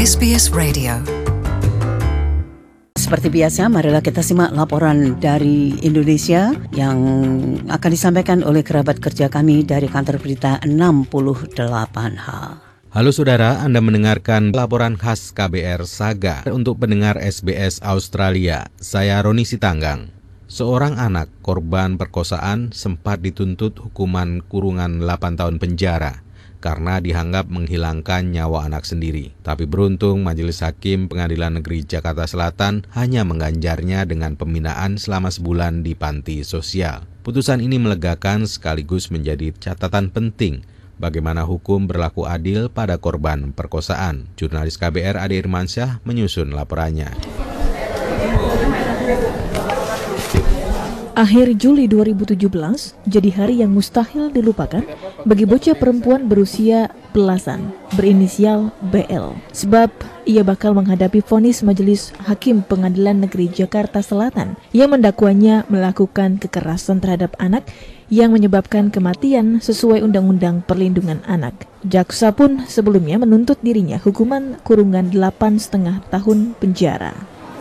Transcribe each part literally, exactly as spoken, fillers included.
S B S Radio. Seperti biasa, marilah kita simak laporan dari Indonesia yang akan disampaikan oleh kerabat kerja kami dari kantor berita enam puluh delapan H. Halo saudara, Anda mendengarkan laporan khas K B R Saga untuk pendengar S B S Australia. Saya Roni Sitanggang. Seorang anak korban perkosaan sempat dituntut hukuman kurungan delapan tahun penjara karena dianggap menghilangkan nyawa anak sendiri. Tapi beruntung Majelis Hakim Pengadilan Negeri Jakarta Selatan hanya mengganjarnya dengan pembinaan selama sebulan di panti sosial. Putusan ini melegakan sekaligus menjadi catatan penting bagaimana hukum berlaku adil pada korban perkosaan. Jurnalis K B R Ade Irmansyah menyusun laporannya. Akhir Juli dua ribu tujuh belas jadi hari yang mustahil dilupakan bagi bocah perempuan berusia belasan berinisial B L. Sebab ia bakal menghadapi vonis Majelis Hakim Pengadilan Negeri Jakarta Selatan yang mendakwanya melakukan kekerasan terhadap anak yang menyebabkan kematian sesuai Undang-Undang Perlindungan Anak. Jaksa pun sebelumnya menuntut dirinya hukuman kurungan delapan setengah tahun penjara.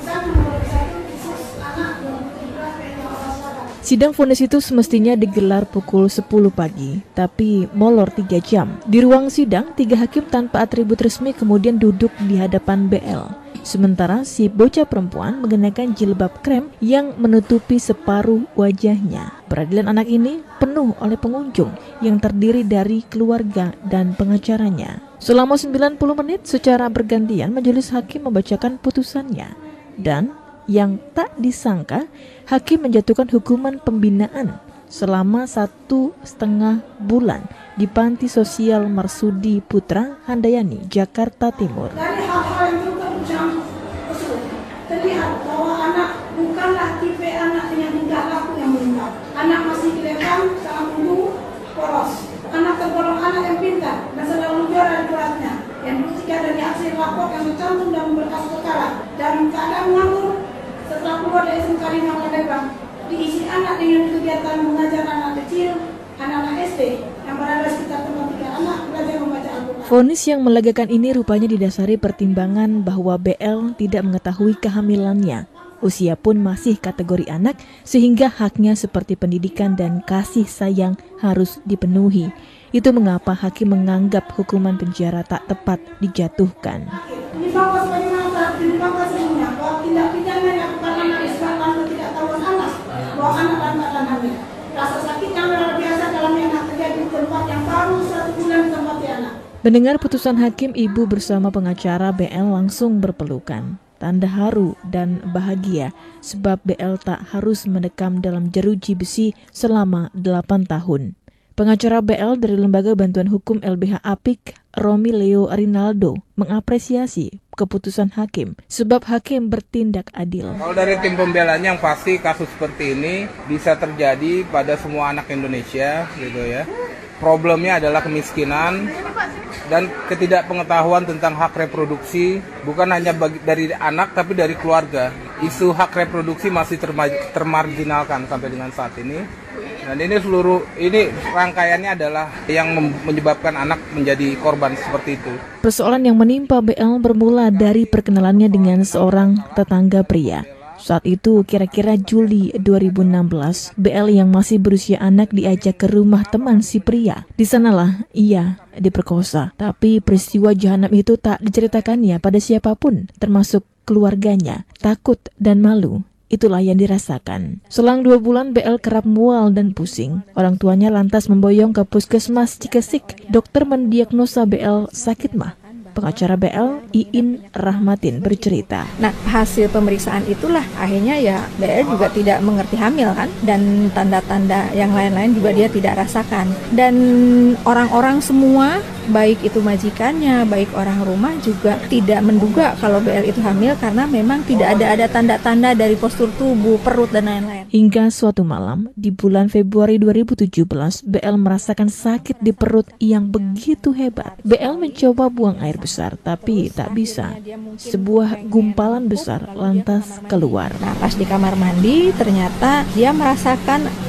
Sidang vonis itu semestinya digelar pukul sepuluh pagi, tapi molor tiga jam. Di ruang sidang, tiga hakim tanpa atribut resmi kemudian duduk di hadapan B L. Sementara si bocah perempuan mengenakan jilbab krem yang menutupi separuh wajahnya. Peradilan anak ini penuh oleh pengunjung yang terdiri dari keluarga dan pengacaranya. Selama sembilan puluh menit secara bergantian majelis hakim membacakan putusannya. Dan yang tak disangka, hakim menjatuhkan hukuman pembinaan selama satu setengah bulan di Panti Sosial Marsudi Putra, Handayani, Jakarta Timur. Dari hal-hal yang terkejam tersebut, terlihat bahwa anak bukanlah tipe anak dengan tingkah laku yang meninggal. Anak masih kelihatan sangat tumbuh, polos. Anak tergolong anak yang pintar dan selalu juara di kelasnya. Yang dibuktikan dari hasil rapor yang tercantum dalam berkas perkara. Dalam keadaan nganggur, setelah keluar dari S M K lima Pandeglang, diisi anak dengan kegiatan mengajar anak kecil, anak-anak S D yang berada sekitar tempat tinggal anak belajar membaca Al-Quran. Vonis yang melegakan ini rupanya didasari pertimbangan bahwa B L tidak mengetahui kehamilannya. Usia pun masih kategori anak sehingga haknya seperti pendidikan dan kasih sayang harus dipenuhi. Itu mengapa hakim menganggap hukuman penjara tak tepat dijatuhkan. Di bawah sebagaimana telah dibangkas sebelumnya bahwa tindak pidana yang dilakukan anak disebabkan ketidaktahuan anak bahwa anak dalam keadaan hamil. Rasa sakit yang luar biasa dalam anak terjadi di tempat yang baru satu bulan ditempati anak. Mendengar putusan hakim, ibu bersama pengacara B L langsung berpelukan. Tanda haru dan bahagia sebab B L tak harus mendekam dalam jeruji besi selama delapan tahun. Pengacara B L dari Lembaga Bantuan Hukum L B H Apik, Romi Leo Rinaldo, mengapresiasi keputusan hakim sebab hakim bertindak adil. Kalau dari tim pembelanya yang pasti kasus seperti ini bisa terjadi pada semua anak Indonesia, gitu ya. Problemnya adalah kemiskinan dan ketidakpengetahuan tentang hak reproduksi, bukan hanya bagi, dari anak tapi dari keluarga. Isu hak reproduksi masih terma, termarginalkan sampai dengan saat ini. Dan ini seluruh ini rangkaiannya adalah yang menyebabkan anak menjadi korban seperti itu. Persoalan yang menimpa B L bermula dari perkenalannya dengan seorang tetangga pria. Saat itu kira-kira Juli dua ribu enam belas, B L yang masih berusia anak diajak ke rumah teman si pria. Di sanalah ia diperkosa. Tapi peristiwa jahanam itu tak diceritakannya pada siapapun, termasuk keluarganya. Takut dan malu. Itulah yang dirasakan. Selang dua bulan B L kerap mual dan pusing. Orang tuanya lantas memboyong ke puskesmas Cikesik. Dokter mendiagnosa B L sakit mah. Pengacara B L, Iin Rahmatin, bercerita. Nah, hasil pemeriksaan itulah akhirnya ya B L juga tidak mengerti hamil kan, dan tanda-tanda yang lain-lain juga dia tidak rasakan. Dan orang-orang semua, baik itu majikannya, baik orang rumah juga tidak menduga kalau B L itu hamil karena memang tidak ada ada tanda-tanda dari postur tubuh, perut dan lain-lain. Hingga suatu malam di bulan Februari dua ribu tujuh belas, B L merasakan sakit di perut yang begitu hebat. B L mencoba buang air besar, tapi tak bisa. Sebuah gumpalan besar lantas keluar. Nah, pas di kamar mandi, ternyata dia merasakan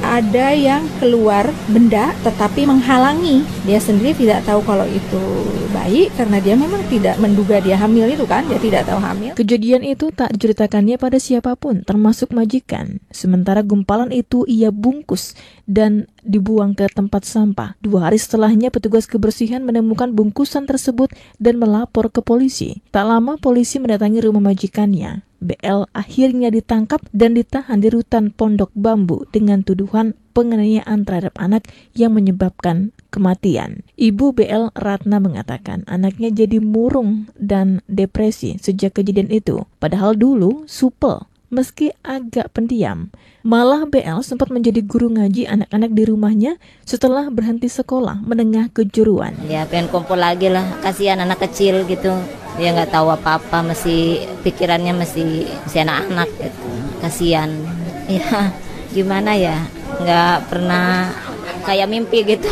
ada yang keluar benda tetapi menghalangi. Dia sendiri tidak tahu kalau itu bayi karena dia memang tidak menduga dia hamil itu kan, dia tidak tahu hamil. Kejadian itu tak diceritakannya pada siapapun, termasuk majikan. Sementara gumpalan itu ia bungkus dan dibuang ke tempat sampah. Dua hari setelahnya petugas kebersihan menemukan bungkusan tersebut dan melapor ke polisi. Tak lama polisi mendatangi rumah majikannya. B L akhirnya ditangkap dan ditahan di rutan Pondok Bambu dengan tuduhan penganiayaan terhadap anak yang menyebabkan kematian. Ibu B L, Ratna, mengatakan anaknya jadi murung dan depresi sejak kejadian itu. Padahal dulu supel, meski agak pendiam. Malah B L sempat menjadi guru ngaji anak-anak di rumahnya setelah berhenti sekolah menengah kejuruan. Ya pengen kumpul lagi lah, kasihan anak kecil gitu. Dia nggak tahu apa-apa, masih pikirannya masih masih anak-anak gitu. Kasihan. Ya gimana ya, nggak pernah kayak mimpi gitu.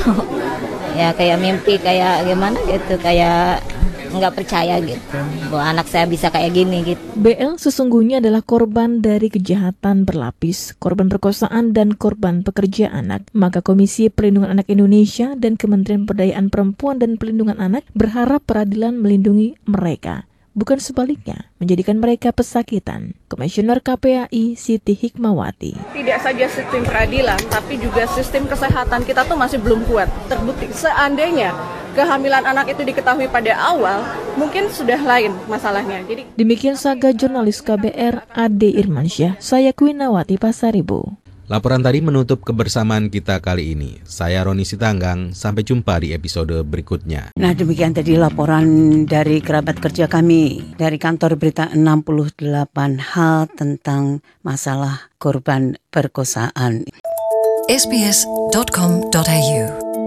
Ya kayak mimpi, kayak gimana gitu, kayak nggak percaya gitu bahwa anak saya bisa kayak gini gitu. B L sesungguhnya adalah korban dari kejahatan berlapis, korban perkosaan dan korban pekerja anak. Maka Komisi Perlindungan Anak Indonesia dan Kementerian Pemberdayaan Perempuan dan Pelindungan Anak berharap peradilan melindungi mereka, bukan sebaliknya menjadikan mereka pesakitan. Komisioner K P A I Siti Hikmawati. Tidak saja sistem peradilan, tapi juga sistem kesehatan kita tuh masih belum kuat. Terbukti seandainya kehamilan anak itu diketahui pada awal, mungkin sudah lain masalahnya. Jadi demikian Saga jurnalis K B R Ade Irmansyah, saya Kuinawati Pasaribu. Laporan tadi menutup kebersamaan kita kali ini. Saya Roni Sitanggang, sampai jumpa di episode berikutnya. Nah, demikian tadi laporan dari kerabat kerja kami dari kantor berita enam puluh delapan hal tentang masalah korban perkosaan. S B S dot com dot A U